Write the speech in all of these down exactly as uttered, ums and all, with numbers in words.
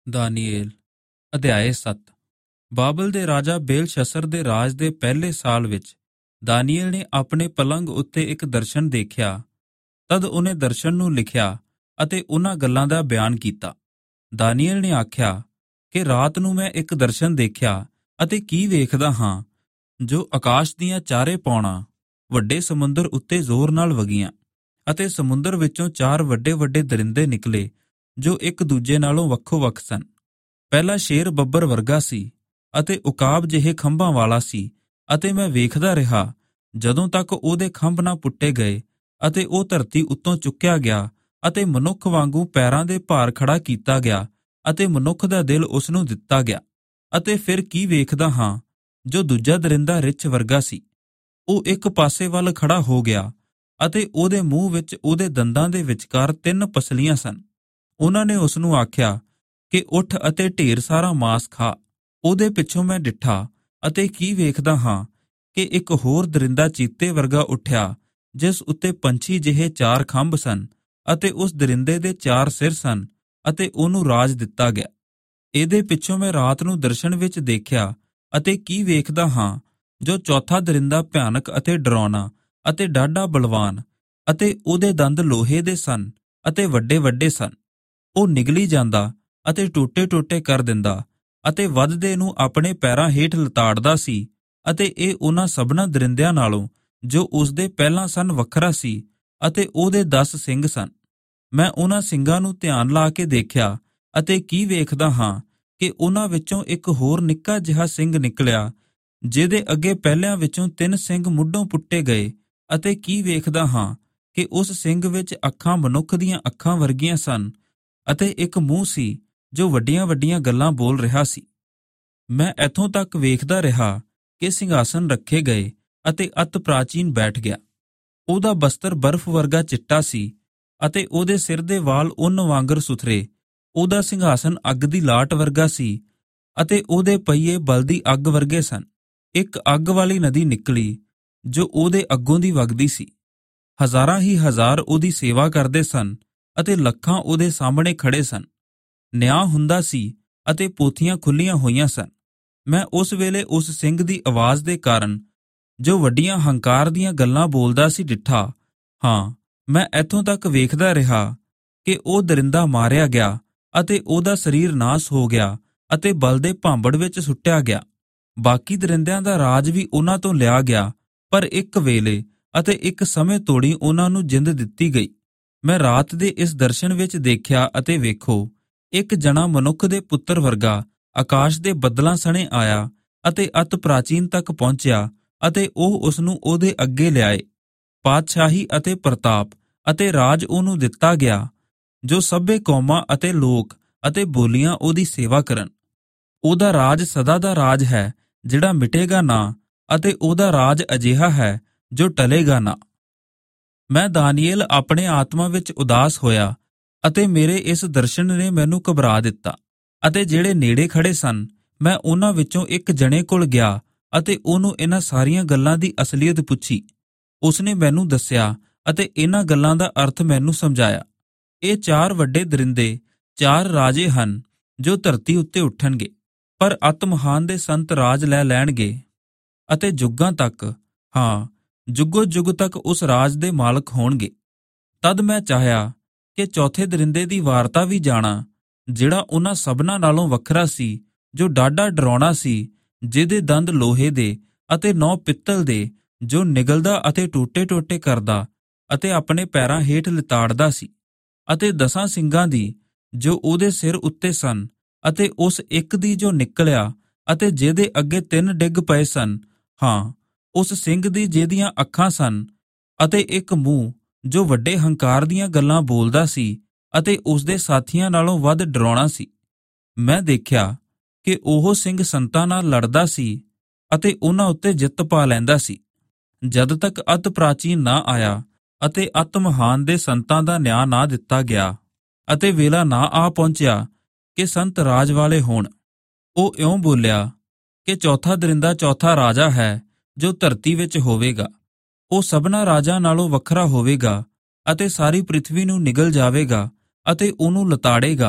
ਦਾਨੀਏਲ ਅਧਿਆਇ ਸੱਤ। ਬਾਬਲ ਦੇ ਰਾਜਾ ਬੇਲਸ਼ੱਸਰ ਦੇ ਰਾਜ ਦੇ ਪਹਿਲੇ ਸਾਲ ਵਿੱਚ ਦਾਨੀਏਲ ਨੇ ਆਪਣੇ ਪਲੰਗ ਉੱਤੇ ਇੱਕ ਦਰਸ਼ਨ ਦੇਖਿਆ। ਤਦ ਉਹਨੇ ਦਰਸ਼ਨ ਨੂੰ ਲਿਖਿਆ ਅਤੇ ਉਹਨਾਂ ਗੱਲਾਂ ਦਾ ਬਿਆਨ ਕੀਤਾ। ਦਾਨੀਏਲ ਨੇ ਆਖਿਆ ਕਿ ਰਾਤ ਨੂੰ ਮੈਂ ਇੱਕ ਦਰਸ਼ਨ ਦੇਖਿਆ ਅਤੇ ਕੀ ਵੇਖਦਾ ਹਾਂ, ਜੋ ਆਕਾਸ਼ ਦੀਆਂ ਚਾਰੇ ਪੌਣਾਂ ਵੱਡੇ ਸਮੁੰਦਰ ਉੱਤੇ ਜ਼ੋਰ ਨਾਲ ਵਗੀਆਂ, ਅਤੇ ਸਮੁੰਦਰ ਵਿੱਚੋਂ ਚਾਰ ਵੱਡੇ ਵੱਡੇ ਦਰਿੰਦੇ ਨਿਕਲੇ ਜੋ ਇੱਕ ਦੂਜੇ ਨਾਲੋਂ ਵੱਖੋ ਵੱਖ ਸਨ। ਪਹਿਲਾ ਸ਼ੇਰ ਬੱਬਰ ਵਰਗਾ ਸੀ ਅਤੇ ਉਕਾਬ ਜਿਹੇ ਖੰਭਾਂ ਵਾਲਾ ਸੀ, ਅਤੇ ਮੈਂ ਵੇਖਦਾ ਰਿਹਾ ਜਦੋਂ ਤੱਕ ਉਹਦੇ ਖੰਭ ਨਾ ਪੁੱਟੇ ਗਏ ਅਤੇ ਉਹ ਧਰਤੀ ਉੱਤੋਂ ਚੁੱਕਿਆ ਗਿਆ ਅਤੇ ਮਨੁੱਖ ਵਾਂਗੂ ਪੈਰਾਂ ਦੇ ਭਾਰ ਖੜਾ ਕੀਤਾ ਗਿਆ ਅਤੇ ਮਨੁੱਖ ਦਾ ਦਿਲ ਉਸ ਨੂੰ ਦਿੱਤਾ ਗਿਆ। ਅਤੇ ਫਿਰ ਕੀ ਵੇਖਦਾ ਹਾਂ, ਜੋ ਦੂਜਾ ਦਰਿੰਦਾ ਰਿੱਛ ਵਰਗਾ ਸੀ, ਉਹ ਇੱਕ ਪਾਸੇ ਵੱਲ ਖੜਾ ਹੋ ਗਿਆ ਅਤੇ ਉਹਦੇ ਮੂੰਹ ਵਿੱਚ ਉਹਦੇ ਦੰਦਾਂ ਦੇ ਵਿਚਕਾਰ ਤਿੰਨ ਪਸਲੀਆਂ ਸਨ। ਉਹਨਾਂ ਨੇ ਉਸ ਨੂੰ ਆਖਿਆ ਕਿ ਉੱਠ ਅਤੇ ਢੇਰ ਸਾਰਾ ਮਾਂਸ ਖਾ। ਉਹਦੇ ਪਿੱਛੋਂ ਮੈਂ ਡਿੱਠਾ ਅਤੇ ਕੀ ਵੇਖਦਾ ਹਾਂ ਕਿ ਇੱਕ ਹੋਰ ਦਰਿੰਦਾ ਚੀਤੇ ਵਰਗਾ ਉੱਠਿਆ, ਜਿਸ ਉੱਤੇ ਪੰਛੀ ਜਿਹੇ ਚਾਰ ਖੰਭ ਸਨ, ਅਤੇ ਉਸ ਦਰਿੰਦੇ ਦੇ ਚਾਰ ਸਿਰ ਸਨ ਅਤੇ ਉਹਨੂੰ ਰਾਜ ਦਿੱਤਾ ਗਿਆ। ਇਹਦੇ ਪਿੱਛੋਂ ਮੈਂ ਰਾਤ ਨੂੰ ਦਰਸ਼ਨ ਵਿੱਚ ਦੇਖਿਆ ਅਤੇ ਕੀ ਵੇਖਦਾ ਹਾਂ, ਜੋ ਚੌਥਾ ਦਰਿੰਦਾ ਭਿਆਨਕ ਅਤੇ ਡਰਾਉਣਾ ਅਤੇ ਡਾਢਾ ਬਲਵਾਨ, ਅਤੇ ਉਹਦੇ ਦੰਦ ਲੋਹੇ ਦੇ ਸਨ ਅਤੇ ਵੱਡੇ ਵੱਡੇ ਸਨ। ਉਹ ਨਿਗਲੀ ਜਾਂਦਾ ਅਤੇ ਟੋਟੇ ਟੋਟੇ ਕਰ ਦਿੰਦਾ ਅਤੇ ਵੱਧਦੇ ਨੂੰ ਆਪਣੇ ਪੈਰਾਂ ਹੇਠ ਲਤਾੜਦਾ ਸੀ, ਅਤੇ ਇਹ ਉਹਨਾਂ ਸਭਨਾਂ ਦਰਿੰਦਿਆਂ ਨਾਲੋਂ ਜੋ ਉਸਦੇ ਪਹਿਲਾਂ ਸਨ ਵੱਖਰਾ ਸੀ, ਅਤੇ ਉਹਦੇ ਦਸ ਸਿੰਘ ਸਨ। ਮੈਂ ਉਹਨਾਂ ਸਿੰਘਾਂ ਨੂੰ ਧਿਆਨ ਲਾ ਕੇ ਦੇਖਿਆ ਅਤੇ ਕੀ ਵੇਖਦਾ ਹਾਂ ਕਿ ਉਹਨਾਂ ਵਿੱਚੋਂ ਇੱਕ ਹੋਰ ਨਿੱਕਾ ਜਿਹਾ ਸਿੰਘ ਨਿਕਲਿਆ, ਜਿਹਦੇ ਅੱਗੇ ਪਹਿਲਿਆਂ ਵਿੱਚੋਂ ਤਿੰਨ ਸਿੰਘ ਮੁੱਢੋਂ ਪੁੱਟੇ ਗਏ। ਅਤੇ ਕੀ ਵੇਖਦਾ ਹਾਂ ਕਿ ਉਸ ਸਿੰਘ ਵਿੱਚ ਅੱਖਾਂ ਮਨੁੱਖ ਦੀਆਂ ਅੱਖਾਂ ਵਰਗੀਆਂ ਸਨ, ਅਤੇ ਇੱਕ ਮੂੰਹ ਸੀ ਜੋ ਵੱਡੀਆਂ ਵੱਡੀਆਂ ਗੱਲਾਂ ਬੋਲ ਰਿਹਾ ਸੀ। ਮੈਂ ਇੱਥੋਂ ਤੱਕ ਵੇਖਦਾ ਰਿਹਾ ਕਿ ਸਿੰਘਾਸਨ ਰੱਖੇ ਗਏ ਅਤੇ ਅਤ ਪ੍ਰਾਚੀਨ ਬੈਠ ਗਿਆ। ਉਹਦਾ ਬਸਤਰ ਬਰਫ਼ ਵਰਗਾ ਚਿੱਟਾ ਸੀ ਅਤੇ ਉਹਦੇ ਸਿਰ ਦੇ ਵਾਲ ਉੱਨ ਵਾਂਗਰ ਸੁਥਰੇ। ਉਹਦਾ ਸਿੰਘਾਸਨ ਅੱਗ ਦੀ ਲਾਟ ਵਰਗਾ ਸੀ ਅਤੇ ਉਹਦੇ ਪਹੀਏ ਬਲਦੀ ਅੱਗ ਵਰਗੇ ਸਨ। ਇੱਕ ਅੱਗ ਵਾਲੀ ਨਦੀ ਨਿਕਲੀ ਜੋ ਉਹਦੇ ਅੱਗੋਂ ਦੀ ਵਗਦੀ ਸੀ। ਹਜ਼ਾਰਾਂ ਹੀ ਹਜ਼ਾਰ ਉਹਦੀ ਸੇਵਾ ਕਰਦੇ ਸਨ ਅਤੇ ਲੱਖਾਂ ਉਹਦੇ ਸਾਹਮਣੇ ਖੜੇ ਸਨ। ਨਿਆਂ ਹੁੰਦਾ ਸੀ ਅਤੇ ਪੋਥੀਆਂ ਖੁੱਲੀਆਂ ਹੋਈਆਂ ਸਨ। ਮੈਂ ਉਸ ਵੇਲੇ ਉਸ ਸਿੰਘ ਦੀ ਆਵਾਜ਼ ਦੇ ਕਾਰਨ, ਜੋ ਵੱਡੀਆਂ ਹੰਕਾਰ ਦੀਆਂ ਗੱਲਾਂ ਬੋਲਦਾ ਸੀ, ਡਿੱਠਾ। ਹਾਂ, ਮੈਂ ਇੱਥੋਂ ਤੱਕ ਵੇਖਦਾ ਰਿਹਾ ਕਿ ਉਹ ਦਰਿੰਦਾ ਮਾਰਿਆ ਗਿਆ ਅਤੇ ਉਹਦਾ ਸਰੀਰ ਨਾਸ ਹੋ ਗਿਆ ਅਤੇ ਬਲਦੇ ਭਾਂਬੜ ਵਿੱਚ ਸੁੱਟਿਆ ਗਿਆ। ਬਾਕੀ ਦਰਿੰਦਿਆਂ ਦਾ ਰਾਜ ਵੀ ਉਹਨਾਂ ਤੋਂ ਲਿਆ ਗਿਆ, ਪਰ ਇੱਕ ਵੇਲੇ ਅਤੇ ਇੱਕ ਸਮੇਂ ਤੋੜੀ ਉਹਨਾਂ ਨੂੰ ਜਿੰਦ ਦਿੱਤੀ ਗਈ। ਮੈਂ ਰਾਤ ਦੇ ਇਸ ਦਰਸ਼ਨ ਵਿੱਚ ਦੇਖਿਆ, ਅਤੇ ਵੇਖੋ, ਇੱਕ ਜਣਾ ਮਨੁੱਖ ਦੇ ਪੁੱਤਰ ਵਰਗਾ ਆਕਾਸ਼ ਦੇ ਬੱਦਲਾਂ ਸਣੇ ਆਇਆ ਅਤੇ ਅਤ ਪ੍ਰਾਚੀਨ ਤੱਕ ਪਹੁੰਚਿਆ, ਅਤੇ ਉਹ ਉਸ ਨੂੰ ਉਹਦੇ ਅੱਗੇ ਲਿਆਏ। ਪਾਤਸ਼ਾਹੀ ਅਤੇ ਪ੍ਰਤਾਪ ਅਤੇ ਰਾਜ ਉਹਨੂੰ ਦਿੱਤਾ ਗਿਆ, ਜੋ ਸਭੇ ਕੌਮਾਂ ਅਤੇ ਲੋਕ ਅਤੇ ਬੋਲੀਆਂ ਉਹਦੀ ਸੇਵਾ ਕਰਨ। ਉਹਦਾ ਰਾਜ ਸਦਾ ਦਾ ਰਾਜ ਹੈ, ਜਿਹੜਾ ਮਿਟੇਗਾ ਨਾ, ਅਤੇ ਉਹਦਾ ਰਾਜ ਅਜਿਹਾ ਹੈ ਜੋ ਟਲੇਗਾ ਨਾ। ਮੈਂ ਦਾਨੀਏਲ ਆਪਣੇ ਆਤਮਾ ਵਿੱਚ ਉਦਾਸ ਹੋਇਆ, ਅਤੇ ਮੇਰੇ ਇਸ ਦਰਸ਼ਨ ਨੇ ਮੈਨੂੰ ਘਬਰਾ ਦਿੱਤਾ। ਅਤੇ ਜਿਹੜੇ ਨੇੜੇ ਖੜੇ ਸਨ, ਮੈਂ ਉਹਨਾਂ ਵਿੱਚੋਂ ਇੱਕ ਜਣੇ ਕੋਲ ਗਿਆ ਅਤੇ ਉਹਨੂੰ ਇਹਨਾਂ ਸਾਰੀਆਂ ਗੱਲਾਂ ਦੀ ਅਸਲੀਅਤ ਪੁੱਛੀ। ਉਸਨੇ ਮੈਨੂੰ ਦੱਸਿਆ ਅਤੇ ਇਹਨਾਂ ਗੱਲਾਂ ਦਾ ਅਰਥ ਮੈਨੂੰ ਸਮਝਾਇਆ। ਇਹ ਚਾਰ ਵੱਡੇ ਦਰਿੰਦੇ ਚਾਰ ਰਾਜੇ ਹਨ ਜੋ ਧਰਤੀ ਉੱਤੇ ਉੱਠਣਗੇ, ਪਰ ਅਤ ਮਹਾਨ ਦੇ ਸੰਤ ਰਾਜ ਲੈ ਲੈਣਗੇ ਅਤੇ ਜੁੱਗਾਂ ਤੱਕ, ਹਾਂ ਜੁੱਗੋ ਜੁੱਗ ਤੱਕ ਉਸ ਰਾਜ ਦੇ ਮਾਲਕ ਹੋਣਗੇ। ਤਦ ਮੈਂ ਚਾਹਿਆ ਕਿ ਚੌਥੇ ਦਰਿੰਦੇ ਦੀ ਵਾਰਤਾ ਵੀ ਜਾਣਾ, ਜਿਹੜਾ ਉਹਨਾਂ ਸਭਨਾਂ ਨਾਲੋਂ ਵੱਖਰਾ ਸੀ, ਜੋ ਡਾਢਾ ਡਰਾਉਣਾ ਸੀ, ਜਿਹਦੇ ਦੰਦ ਲੋਹੇ ਦੇ ਅਤੇ ਨੌ ਪਿੱਤਲ ਦੇ, ਜੋ ਨਿਗਲਦਾ ਅਤੇ ਟੋਟੇ ਟੋਟੇ ਕਰਦਾ ਅਤੇ ਆਪਣੇ ਪੈਰਾਂ ਹੇਠ ਲਿਤਾੜਦਾ ਸੀ, ਅਤੇ ਦਸਾਂ ਸਿੰਘਾਂ ਦੀ ਜੋ ਉਹਦੇ ਸਿਰ ਉੱਤੇ ਸਨ, ਅਤੇ ਉਸ ਇੱਕ ਦੀ ਜੋ ਨਿਕਲਿਆ ਅਤੇ ਜਿਹਦੇ ਅੱਗੇ ਤਿੰਨ ਡਿੱਗ ਪਏ ਸਨ। ਹਾਂ, ਉਸ ਸਿੰਘ ਦੀ ਜਿਹਦੀਆਂ ਅੱਖਾਂ ਸਨ, ਅਤੇ ਇੱਕ ਮੂੰਹ ਜੋ ਵੱਡੇ ਹੰਕਾਰ ਦੀਆਂ ਗੱਲਾਂ ਬੋਲਦਾ ਸੀ ਅਤੇ ਉਸਦੇ ਸਾਥੀਆਂ ਨਾਲੋਂ ਵੱਧ ਡਰਾਉਣਾ ਸੀ। ਮੈਂ ਦੇਖਿਆ ਕਿ ਉਹ ਸਿੰਘ ਸੰਤਾਂ ਨਾਲ ਲੜਦਾ ਸੀ ਅਤੇ ਉਹਨਾਂ ਉੱਤੇ ਜਿੱਤ ਪਾ ਲੈਂਦਾ ਸੀ, ਜਦ ਤੱਕ ਅਤ ਪ੍ਰਾਚੀਨ ਨਾ ਆਇਆ ਅਤੇ ਅਤ ਮਹਾਨ ਦੇ ਸੰਤਾਂ ਦਾ ਨਿਆਂ ਨਾ ਦਿੱਤਾ ਗਿਆ, ਅਤੇ ਵੇਲਾ ਨਾ ਆ ਪਹੁੰਚਿਆ ਕਿ ਸੰਤ ਰਾਜ ਵਾਲੇ ਹੋਣ। ਉਹ ਇਉਂ ਬੋਲਿਆ ਕਿ ਚੌਥਾ ਦਰਿੰਦਾ ਚੌਥਾ ਰਾਜਾ ਹੈ ਜੋ ਧਰਤੀ ਵਿੱਚ ਹੋਵੇਗਾ। ਉਹ ਸਭਨਾਂ ਰਾਜਾਂ ਨਾਲੋਂ ਵੱਖਰਾ ਹੋਵੇਗਾ ਅਤੇ ਸਾਰੀ ਪ੍ਰਿਥਵੀ ਨੂੰ ਨਿਗਲ ਜਾਵੇਗਾ ਅਤੇ ਉਹਨੂੰ ਲਤਾੜੇਗਾ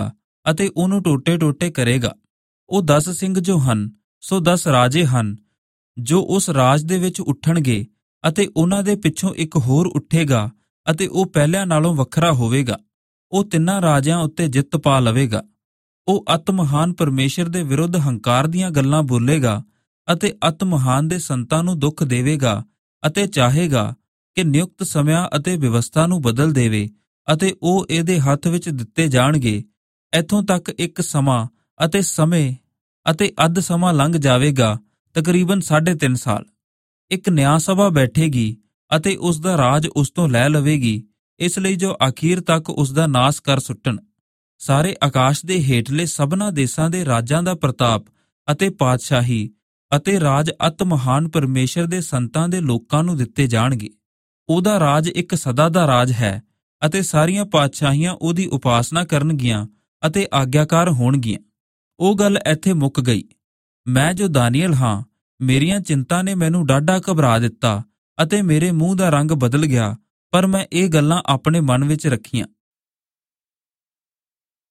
ਅਤੇ ਉਹਨੂੰ ਟੋਟੇ-ਟੋਟੇ ਕਰੇਗਾ। ਉਹ ਦਸ ਸਿੰਘ ਜੋ ਹਨ ਸੋ ਦਸ ਰਾਜੇ ਹਨ ਜੋ ਉਸ ਰਾਜ ਦੇ ਵਿੱਚ ਉੱਠਣਗੇ, ਅਤੇ ਉਹਨਾਂ ਦੇ ਪਿੱਛੋਂ ਇੱਕ ਹੋਰ ਉੱਠੇਗਾ ਅਤੇ ਉਹ ਪਹਿਲਿਆਂ ਨਾਲੋਂ ਵੱਖਰਾ ਹੋਵੇਗਾ। ਉਹ ਤਿੰਨਾਂ ਰਾਜਿਆਂ ਉੱਤੇ ਜਿੱਤ ਪਾ ਲਵੇਗਾ। ਉਹ ਅਤ ਮਹਾਨ ਪਰਮੇਸ਼ਰ ਦੇ ਵਿਰੁੱਧ ਹੰਕਾਰ ਦੀਆਂ ਗੱਲਾਂ ਬੋਲੇਗਾ ਅਤੇ ਅਤ ਮਹਾਨ ਦੇ ਸੰਤਾਂ ਨੂੰ ਦੁੱਖ ਦੇਵੇਗਾ, ਅਤੇ ਚਾਹੇਗਾ ਕਿ ਨਿਯੁਕਤ ਸਮਿਆਂ ਅਤੇ ਵਿਵਸਥਾ ਨੂੰ ਬਦਲ ਦੇਵੇ, ਅਤੇ ਉਹ ਇਹਦੇ ਹੱਥ ਵਿੱਚ ਦਿੱਤੇ ਜਾਣਗੇ। ਇੱਥੋਂ ਤੱਕ ਇੱਕ ਸਮਾਂ ਅਤੇ ਸਮੇਂ ਅਤੇ ਅੱਧ ਸਮਾਂ ਲੰਘ ਜਾਵੇਗਾ, ਤਕਰੀਬਨ ਸਾਢੇ ਤਿੰਨ ਸਾਲ। ਇੱਕ ਨਿਆਂ ਸਭਾ ਬੈਠੇਗੀ ਅਤੇ ਉਸ ਦਾ ਰਾਜ ਉਸ ਤੋਂ ਲੈ ਲਵੇਗੀ, ਇਸ ਲਈ ਜੋ ਅਖੀਰ ਤੱਕ ਉਸ ਦਾ ਨਾਸ ਕਰ ਸੁੱਟਣ। ਸਾਰੇ ਆਕਾਸ਼ ਦੇ ਹੇਠਲੇ ਸਭਨਾਂ ਦੇਸ਼ਾਂ ਦੇ ਰਾਜਾਂ ਦਾ ਪ੍ਰਤਾਪ ਅਤੇ ਪਾਤਸ਼ਾਹੀ ਅਤੇ ਰਾਜ ਅਤ ਮਹਾਨ ਪਰਮੇਸ਼ਰ ਦੇ ਸੰਤਾਂ ਦੇ ਲੋਕਾਂ ਨੂੰ ਦਿੱਤੇ ਜਾਣਗੇ। ਉਹਦਾ ਰਾਜ ਇੱਕ ਸਦਾ ਦਾ ਰਾਜ ਹੈ, ਅਤੇ ਸਾਰੀਆਂ ਪਾਤਸ਼ਾਹੀਆਂ ਉਹਦੀ ਉਪਾਸਨਾ ਕਰਨਗੀਆਂ ਅਤੇ ਆਗਿਆਕਾਰ ਹੋਣਗੀਆਂ। ਉਹ ਗੱਲ ਇੱਥੇ ਮੁੱਕ ਗਈ। ਮੈਂ ਜੋ ਦਾਨੀਏਲ ਹਾਂ, ਮੇਰੀਆਂ ਚਿੰਤਾ ਨੇ ਮੈਨੂੰ ਡਾਢਾ ਘਬਰਾ ਦਿੱਤਾ ਅਤੇ ਮੇਰੇ ਮੂੰਹ ਦਾ ਰੰਗ ਬਦਲ ਗਿਆ, ਪਰ ਮੈਂ ਇਹ ਗੱਲਾਂ ਆਪਣੇ ਮਨ ਵਿੱਚ ਰੱਖੀਆਂ।